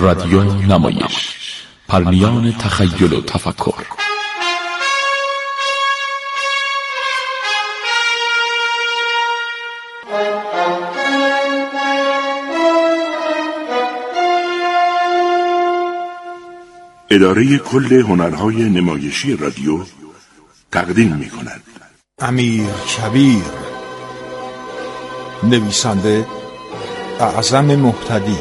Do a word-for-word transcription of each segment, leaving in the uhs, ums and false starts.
رادیو نمایش، پرنیان تخیل و تفکر. اداره کل هنرهای نمایشی رادیو تقدیم می کند. امیر کبیر، نویسنده اعظم مهتدی،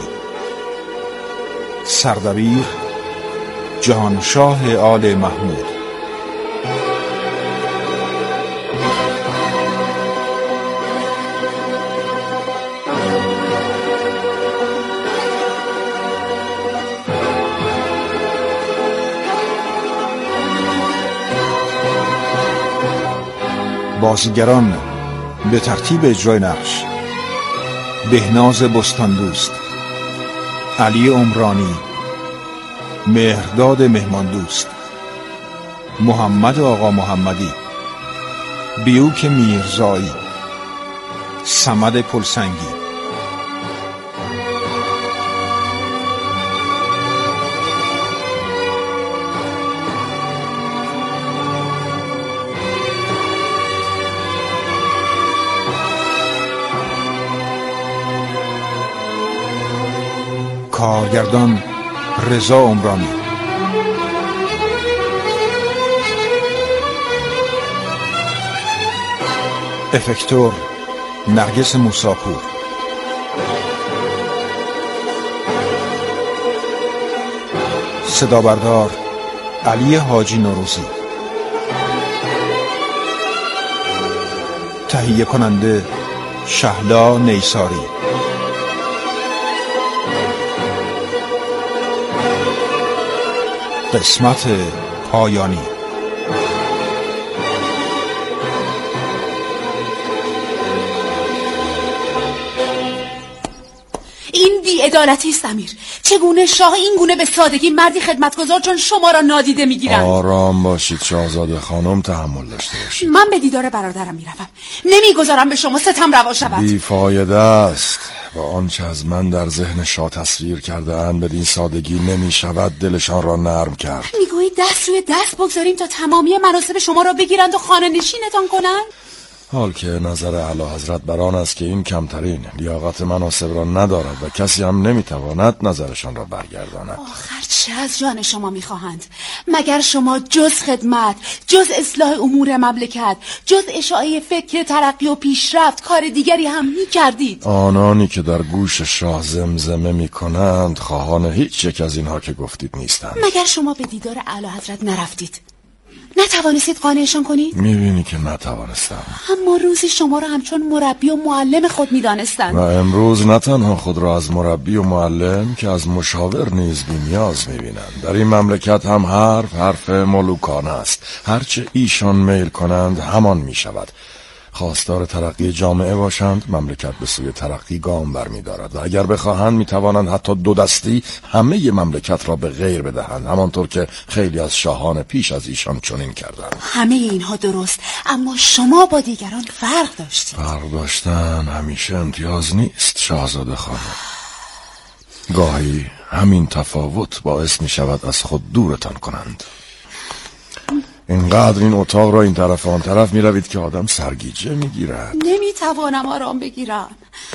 سردبیر جهانشاه آل محمود. بازیگران به ترتیب اجرای نقش: بهناز بستاندوست، علی عمرانی، مهرداد مهماندوست، محمد آقا محمدی، بیوک میرزایی، صمد پلسنگی. کارگردان رضا عمرانی. افکتور نرگس موساپور. صدا بردار علی حاجی نوروزی. تهیه کننده شهلا نیساری. قسمت پایانی. این بی‌عدالتی است امیر. چگونه شاه این گونه به سادگی مردی خدمتگزار چون شما را نادیده میگیرند؟ آرام باشید شاهزاده خانم، تحمل داشته باشید. من به دیدار برادرم میروم، نمیگذارم به شما ستم روا شود. بیفایده است. با آنچه از من در ذهن شاه تصویر کرده اند بدین سادگی نمی شود دلشان را نرم کرد. میگویی دست روی دست بگذاریم تا تمامی مناصب شما را بگیرند و خانه نشینتان کنند؟ حال که نظر اعلی حضرت بر آن است که این کمترین لیاقت مناصب را ندارد و کسی هم نمیتواند نظرشان را برگرداند. آخر چه از جان شما میخواهند؟ مگر شما جز خدمت، جز اصلاح امور مملکت، جز اشاعه فکر ترقی و پیشرفت کار دیگری هم میکردید؟ آنانی که در گوش شاه زمزمه میکنند خواهان هیچ یک از اینها که گفتید نیستند. مگر شما به دیدار اعلی حضرت نرفتید؟ نتوانستید قانعشان کنید؟ میبینی که نتوانستم. اما روزی شما را همچون مربی و معلم خود میدانستند و امروز نه تنها خود را از مربی و معلم که از مشاور نیز بی‌نیاز میبینند. در این مملکت هم حرف حرف ملوکانه است. هرچه ایشان میل کنند همان میشود. خواستار ترقی جامعه باشند مملکت به سوی ترقی گام برمی‌دارد و اگر بخواهند میتوانند حتی دو دستی همه مملکت را به غیر بدهند، همانطور که خیلی از شاهان پیش از ایشان چنین کردند. همه اینها درست، اما شما با دیگران فرق داشتید. فرق داشتن همیشه امتیاز نیست شاهزاده خانم. گاهی همین تفاوت باعث می شود از خود دورتان کنند. اینقدر این اتاق را این طرف آن طرف می روید که آدم سرگیجه می گیرد. نمی توانم آرام بگیرم.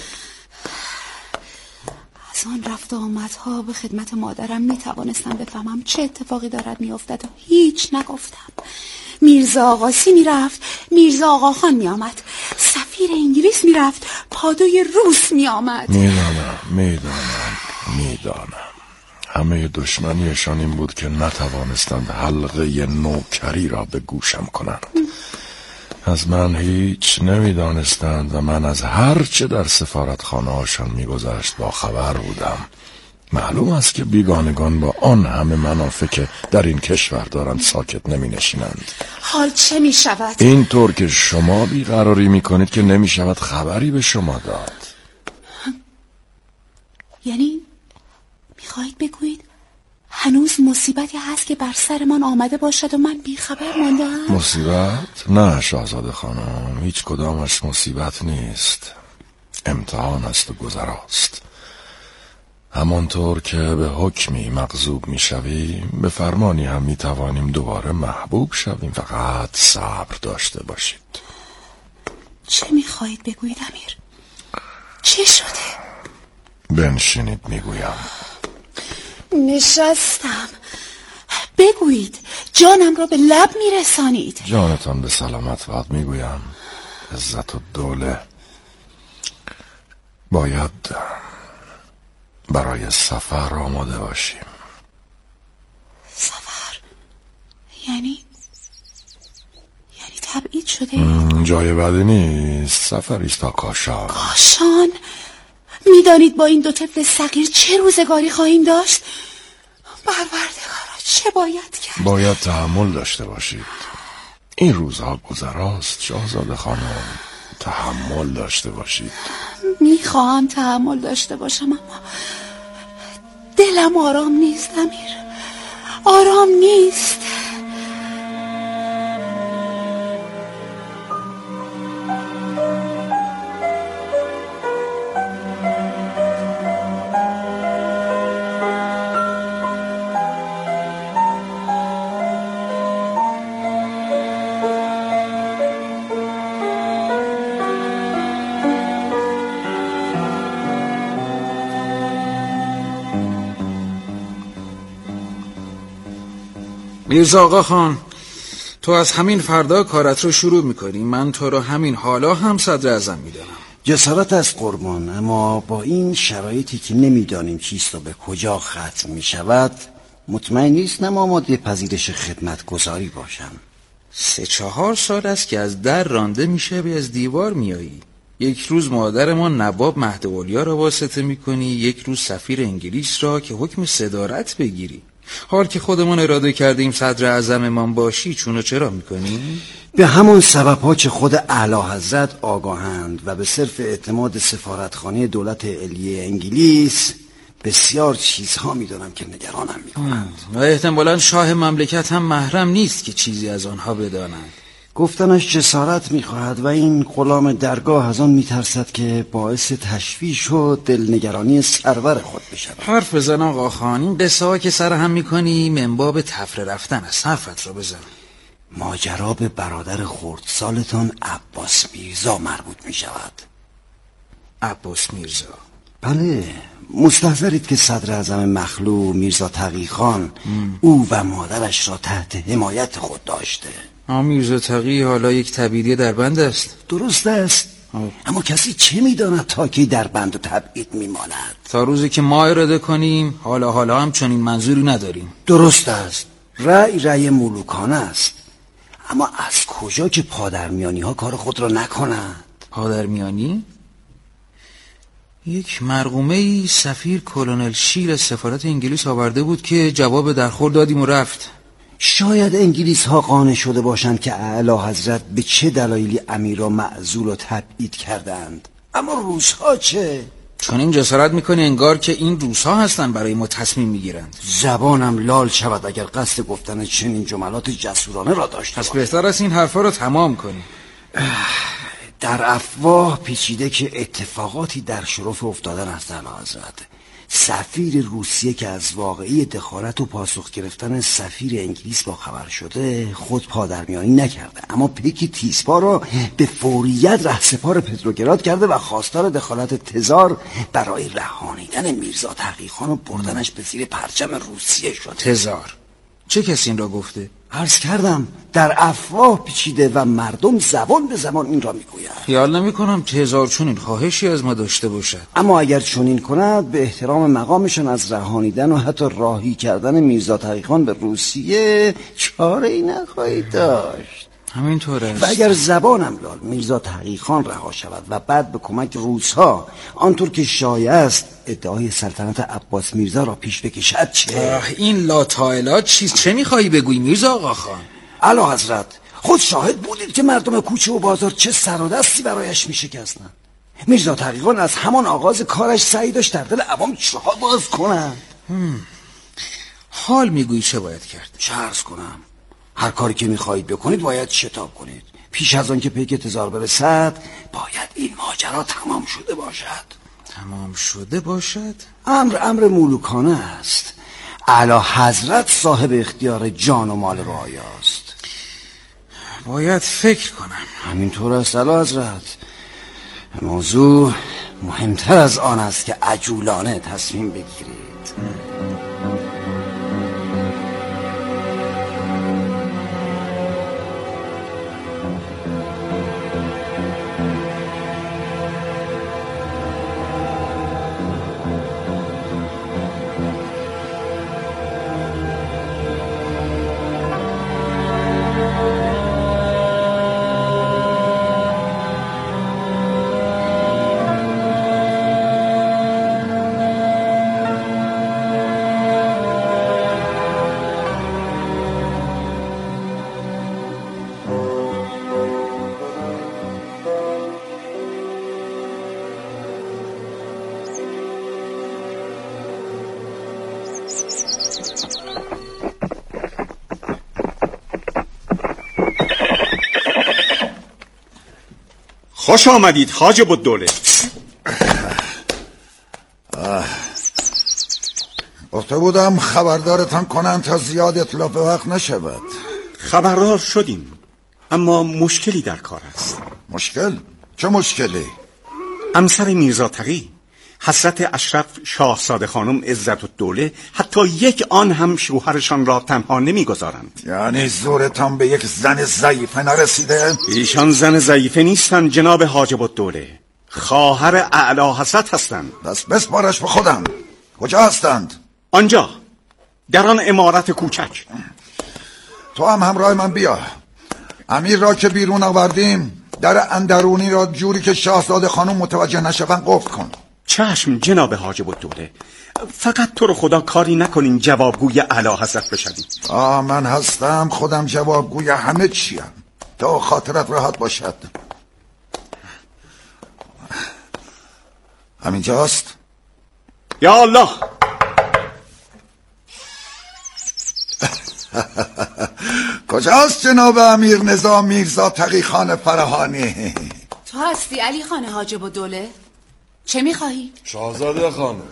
از آن رفت و آمدها به خدمت مادرم می توانستم بفهمم چه اتفاقی دارد می افتد و هیچ نگفتم. میرزا آقاسی می رفت، میرزا آقا خان می آمد، سفیر انگلیس می رفت، پادوی روس می آمد. می دانم می دانم می دانم همه دشمنیشان این بود که نتوانستند حلقه نوکری را به گوشم کنند. از من هیچ نمیدانستند و من از هر چه در سفارتخانه هاشان میگذشت با خبر بودم. معلوم است که بیگانگان با آن همه منافع که در این کشور دارند ساکت نمی نشینند. حال چه می شود؟ این طور که شما بیقراری می کنید که نمی شود خبری به شما داد. یعنی میخواهید بگویید هنوز مصیبتی هست که بر سرمان آمده باشد و من بیخبر ماندم؟ مصیبت؟ نه شاهزاده خانم، هیچ کدامش مصیبت نیست. امتحان است و گذراست. همانطور که به حکمی مغضوب می شویم به فرمانی هم می توانیم دوباره محبوب شویم. فقط صبر داشته باشید. چه می خواهید بگویید امیر؟ چه شده؟ بنشینید میگویم. نشستم. بگویید، جانم را به لب می رسانید. جانتان به سلامت باد میگویم. عزت و دوله. باید برای سفر آماده باشیم. سفر؟ یعنی یعنی تبعید شده؟ جای بدی نیست. سفریست تا کاشان. کاشان؟ میدانید با این دو طفل صغیر چه روزگاری خواهیم داشت؟ پروردگارا چه باید کرد؟ باید تحمل داشته باشید. این روزها گذراست شاهزاده خانم. تحمل داشته باشید. میخواهم تحمل داشته باشم اما دلم آرام نیست امیر. آرام نیست. میرزا آقا خان، تو از همین فردا کارت رو شروع میکنی. من تو رو همین حالا هم صدر اعظم میدانم. جسارت از قربان، اما با این شرایطی که نمیدانیم چیست و به کجا ختم میشود مطمئن نیستم آماده پذیرش خدمت گذاری باشم. سه چهار سال است که از در رانده میشه به از دیوار میایی. یک روز مادر ما نواب مهد اولیا را واسطه میکنی، یک روز سفیر انگلیس را که حکم صدارت بگیری. حال که خودمون اراده کردیم صدر اعظممان باشی چونو چرا میکنی؟ به همون سبب‌ها که خود اعلی حضرت آگاهند و به صرف اعتماد سفارتخانه دولت علیه انگلیس بسیار چیزها میدونم که نگرانم میکنند و احتمالاً شاه مملکت هم محرم نیست که چیزی از آنها بدانند. گفتنش جسارت میخواهد و این غلام درگاه از آن میترسد که باعث تشویش و دلنگرانی سرور خود بشود. حرف بزن آقا خان. این قصه ها که سر هم میکنی من باب تفره رفتن است. حرفت رو بزن. ماجرا به برادر خردسالتان عباس میرزا مربوط میشود. عباس میرزا؟ بله. مستحضرید که صدر اعظم مخلوع میرزا تقی خان او و مادرش را تحت حمایت خود داشته. آه میرزا تقی حالا یک تبعیدی در بند است. درست است. آه. اما کسی چه میداند تا کی در بند و تبعید میماند؟ تا روزی که ما اراده کنیم. حالا حالا هم چنین منظوری نداریم. درست است. رأی رأی ملوکانه است. اما از کجا که پادرمیانی ها کار خود را نکنند؟ پادرمیانی؟ یک مرقومه سفیر کلونل شیر از سفارت انگلیس آورده بود که جواب درخور دادیم و رفت. شاید انگلیس ها قانع شده باشند که اعلی حضرت به چه دلایلی امیر را معزول و تبعید کردند. اما روس ها چه؟ چون این جسارت میکنی انگار که این روس ها هستن برای ما تصمیم میگیرند. زبانم لال شود اگر قصد گفتن چنین جملات جسورانه را داشته. پس بهتر است این حرفا رو تمام کنی. در افواه پیچیده که اتفاقاتی در شرف افتادن است اعلی حضرت. سفیر روسیه که از واقعی دخالت و پاسخ گرفتن سفیر انگلیس با خبر شده خود پادرمیانی نکرده، اما پیک تیسپا را به فوریت رهسپار پتروگراد کرده و خواستار دخالت تزار برای رهانیدن میرزا تقی خان و بردنش به زیر پرچم روسیه شد. تزار؟ چه کسی این را گفته؟ عرض کردم در افواه پیچیده و مردم زبان به زبان این را میگویند. خیال نمی کنم تزار چنین خواهشی از ما داشته باشد. اما اگر چنین کند به احترام مقامشان از رهانیدن و حتی راهی کردن میرزا تقی خان به روسیه چاره ای نخواهید داشت. همینطور است. و اگر زبانم لال میرزا تقی خان رها شود و بعد به کمک روس‌ها آنطور که شایع است ادعای سلطنت عباس میرزا را پیش بکشد چه؟ این لاتایلات چیز چه میخوایی بگویی میرزا آقا خان؟ اعلی حضرت خود شاهد بودید که مردم کوچه و بازار چه سر و دستی برایش میشکستند. میرزا تقی خان از همان آغاز کارش سعی داشت در دل عوام چاه باز کنند. حال میگویی چه باید کرد؟ چه عرض کنم؟ هر کاری که میخواهید بکنید باید شتاب کنید. پیش از آن که پیک تزار برسد باید این ماجرا تمام شده باشد. تمام شده باشد؟ امر امر ملوکانه است. اعلی حضرت صاحب اختیار جان و مال رعایاست. باید فکر کنم. همینطور است اعلی حضرت. موضوع مهمتر از آن است که عجولانه تصمیم بگیرید. خوش آمدید حاجب الدوله. گفته بودم خبردارتان کنم تا زیاد اتلاف وقت نشود. خبردار شدیم، اما مشکلی در کار است. مشکل؟ چه مشکلی؟ امسر میرزا تقی، حضرت اشرف شاهزاده خانم عزت الدوله حتی یک آن هم شوهرشان را تنها نمیگذارند. یعنی زورتان به یک زن ضعیفه نرسیده؟ ایشان زن ضعیفه نیستند جناب حاجب الدوله، خواهر اعلی حضرت هستند. دست بسپارش به خودم. کجا هستند؟ آنجا، در آن عمارت کوچک. تو هم همراه من بیا. امیر را که بیرون آوردیم در اندرونی را جوری که شاهزاده خانم متوجه نشوند قفل کن. چشم جناب حاجب الدوله، فقط تو رو خدا کاری نکنین جوابگوی اعلی حضرت بشویم. آه من هستم، خودم جوابگوی همه چیم تا خاطرت راحت باشد. همینجاست؟ یا الله. کجاست جناب امیر نظام میرزا تقی خان فراهانی؟ تو هستی علی خان حاجب الدوله؟ چه میخواهی؟ شاهزاده خانم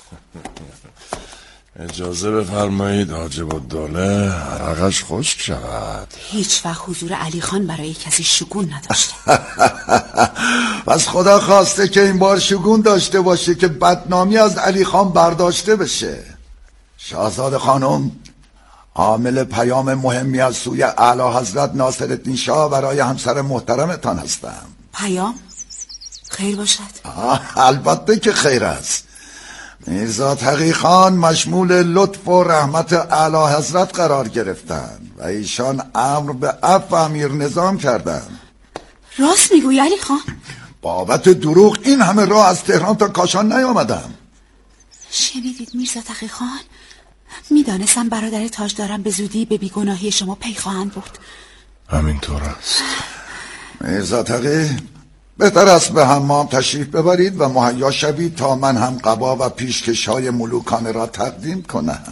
اجازه بفرمایید حاجب الدوله عرقش خشک شود. هیچ وقت حضور علی خان برای کسی شگون نداشته. پس خدا خواسته که این بار شگون داشته باشه که بدنامی از علی خان برداشته بشه. شاهزاده خانم، عامل پیام مهمی از سوی اعلی حضرت ناصرالدین شاه برای همسر محترمتان هستم. پیام؟ خیر باشد. البته که خیر است. میرزا تقی خان مشمول لطف و رحمت اعلی حضرت قرار گرفتند و ایشان امر به عفو امیر نظام کردند. راست میگوی علی خان؟ بابت دروغ این همه راه از تهران تا کاشان نیامدم. شنیدید میرزا تقی خان؟ میدانستم برادر تاجدارم به زودی به بیگناهی شما پی خواهند برد. همینطور است. میرزا تقی، بهتر است به حمام تشریف ببرید و مهیا شوید تا من هم قبا و پیشکش های ملوکانه را تقدیم کنم.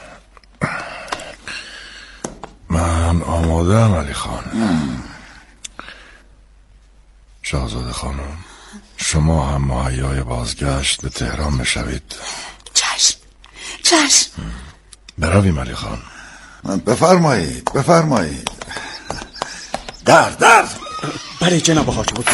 من آماده ام علی خان. شاهزاده خانم، شما هم مهیای بازگشت به تهران بشوید. چشم چشم. برویم علی خان. بفرمایید بفرمایید. در در. بله جناب حاجب الدوله.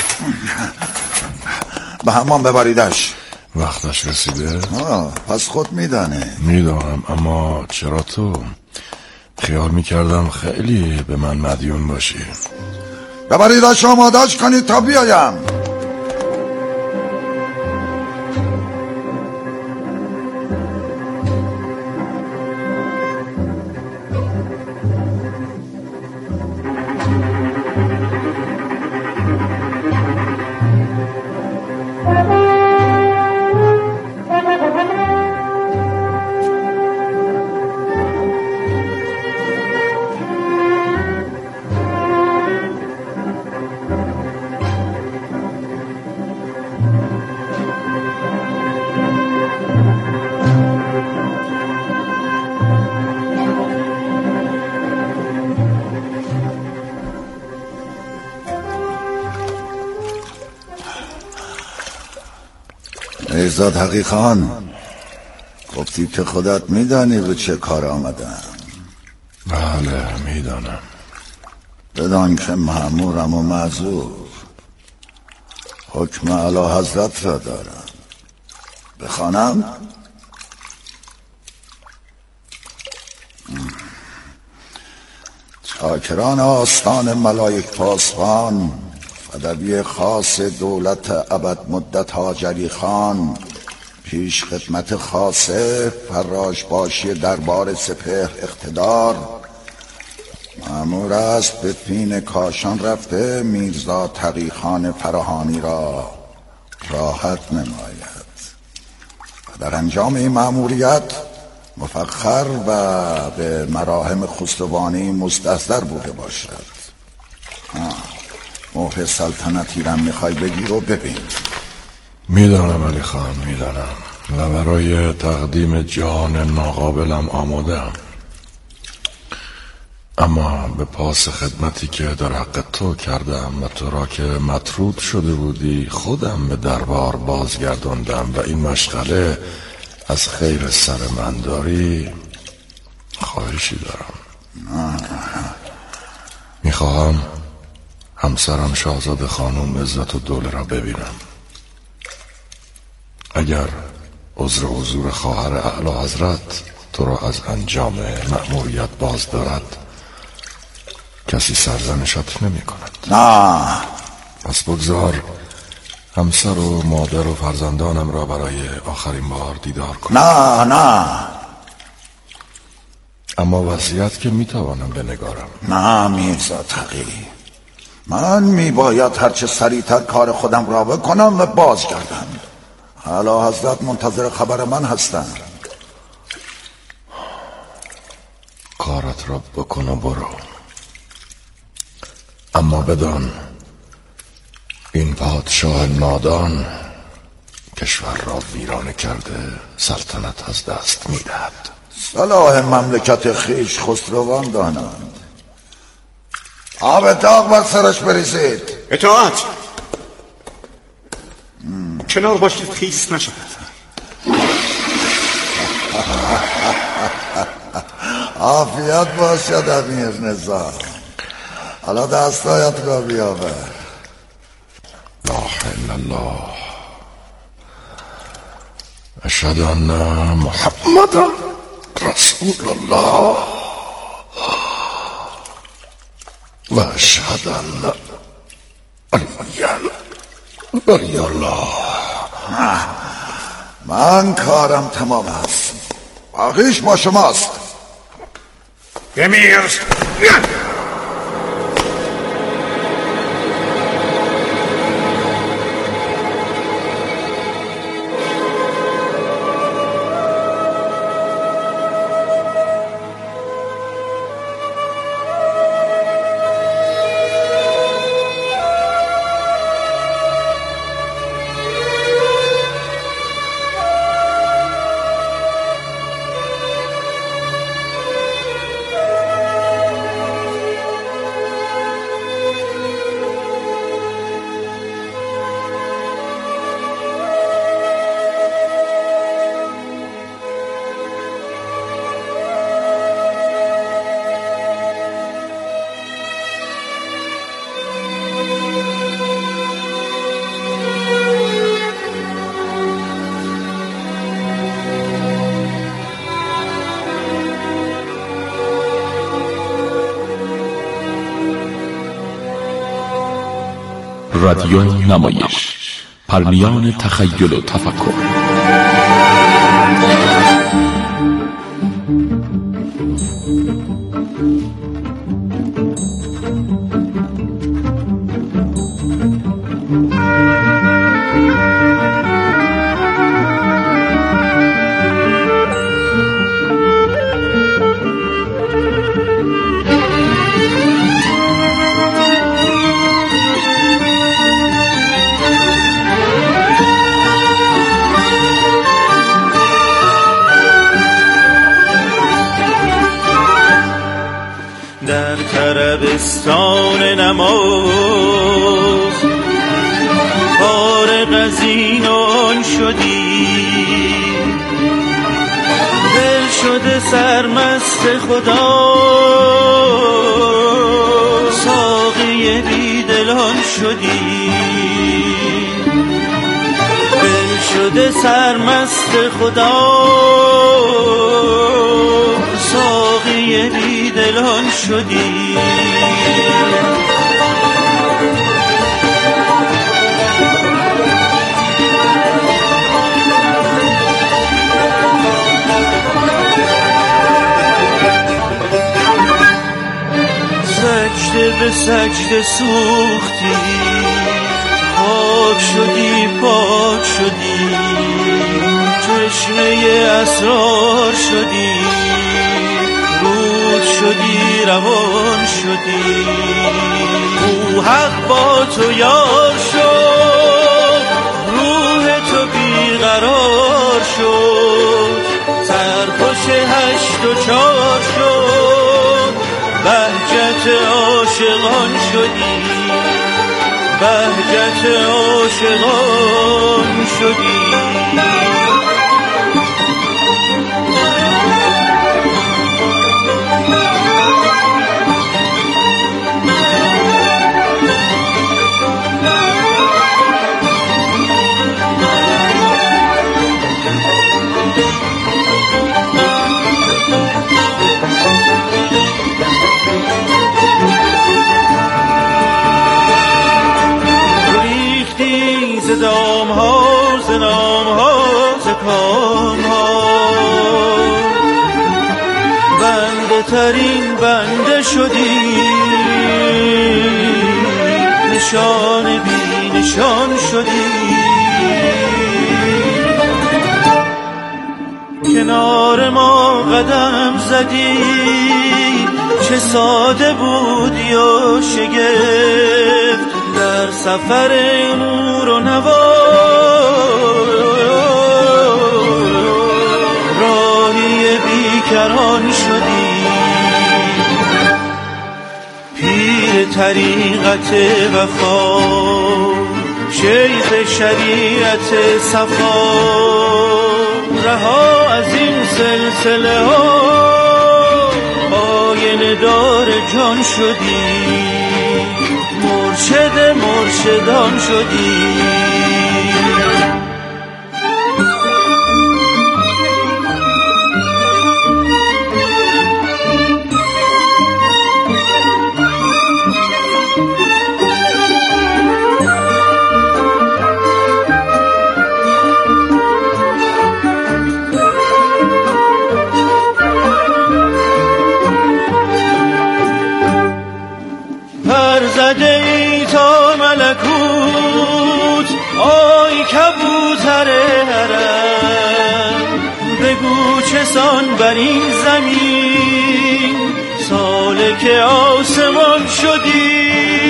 به حمام ببریدش. وقتش رسیده؟ آه پس خود میدانه. میدانم، اما چرا تو؟ خیال میکردم خیلی به من مدیون باشی. ببریدش، آمادش کنید تا بیایم. میرزا تقی خان، گفتی که خودت میدانی به چه کار آمدم. بله میدانم. بدان که مأمورم و معذور، حکم اعلی حضرت را دارم. بخوانم؟ چاکران آستان ملائک پاسبان، فدوی خاص دولت ابد مدت هاجری خان، پیش خدمت خاصه فراش باشی دربار سپهر اقتدار، مأمور است به پین کاشان رفته میرزا تقی خان فراهانی را راحت نماید و در انجام این مأموریت مفخر و به مراهم خسروانی مستحضر بوده باشد. مهر سلطنتی را میخوای بگیر و ببین. میدانم علی خان، میدانم و برای تقدیم جان ناقابلم آمادم، اما به پاس خدمتی که در حق تو کردم و تو را که مطرود شده بودی خودم به دربار بازگرداندم و این مشغله از خیر سر من داری، خواهشی دارم. میخواهم همسرم شاهزاده خانم عزت الدوله را ببینم. اگر عذر حضور خواهر اعلی حضرت تو را از انجام مأموریت باز دارد، کسی سرزنشت نمی کند. نه، پس بگذار همسر و مادر و فرزندانم را برای آخرین بار دیدار کنم. نه نه اما وصیت که میتوانم بنگارم. نه میرزا تقی، من میباید هرچه سریعتر کار خودم را بکنم و بازگردم. اعلی حضرت منتظر خبر من هستند. کارت را بکن و برو، اما بدان این پادشاه نادان کشور را ویرانه کرده سلطنت از دست میدهد. صلاح مملکت خیش خسروان دانند. آب داغ بر سرش بریزید. اطاعت. کنار باشید خیس نشد. عافیت باشد امیر نظام. حالا دستایت را بیاور. لا اله الا الله اشهد ان محمد رسول الله و اشهد ان علی ولی الله. من کارم تمام است، باقیش با شماست. امیر رادیو نمایش، پرمیان تخیل و تفکر. عربستان نماز فارغ از این آن شد شدی، دل شده سرمست خدا، ساقی بیدلان شدی، دل شده سرمست خدا، ساقی بیدلان شدی. سجده به سجده سوختی، پاک شدی پاک شدی، چشمه اسرار شدی، رود شدی روان شدی. او حق با تو یار شد، روح تو بیقرار شد، سرخوش هشت و چار شد، بهجت عاشقان شدی، بهجت عاشقان شدی. دام ها ز نام ها ز کام ها، بنده ترین بنده شدی، نشان بی نشان شدی. کنار ما قدم زدی، چه ساده بودی و شگفت، در سفر نور و نوا، راهی بیکران شدی، پیر طریقت وفا، شیخ شریعت صفا، رها از این سلسله ها، آینه دار جان شدی، مرشد مرشدان شدی. زده ای تا ملکوت، آی کبوتر حرم، بگو چسان بر این زمین، سالک آسمان شدی.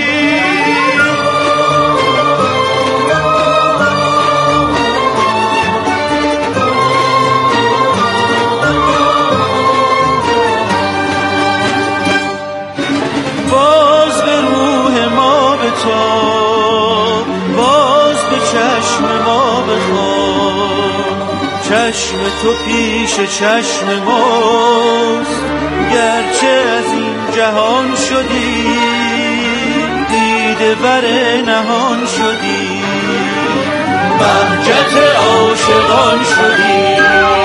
باز به چشم ما بخواه، چشم تو پیش چشم ماست، گرچه از این جهان شدی، دیده بر نهان شدی، بهجت عاشقان شدی.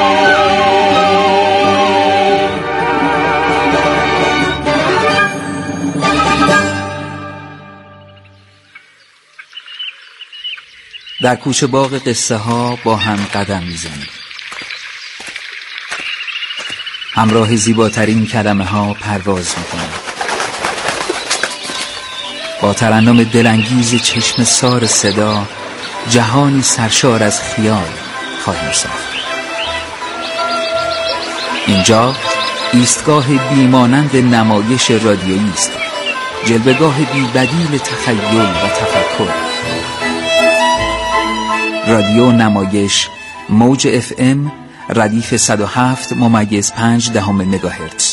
در کوچه باغ قصه ها با هم قدم میزنیم، همراه زیباترین کلمه ها پرواز میکنیم، با ترنم دلانگیز چشم سار صدا جهانی سرشار از خیال خواهیم ساخت. اینجا ایستگاه بیمانند نمایش رادیویی است، جلوه‌گاه بی‌بدیل تخیل و تفکر. رادیو نمایش، موج اف ام ردیف صد و هفت ممیز پنج دهم مگاهرتز.